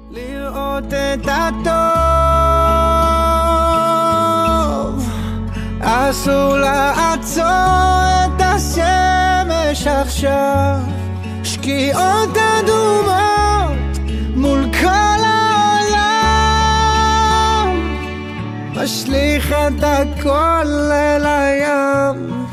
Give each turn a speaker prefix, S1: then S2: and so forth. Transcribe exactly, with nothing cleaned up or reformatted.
S1: לראות את הטוב, אסור לעצור את השמש עכשיו, שקיעות אדומות מול כל העולם, משליך את הכל אל הים.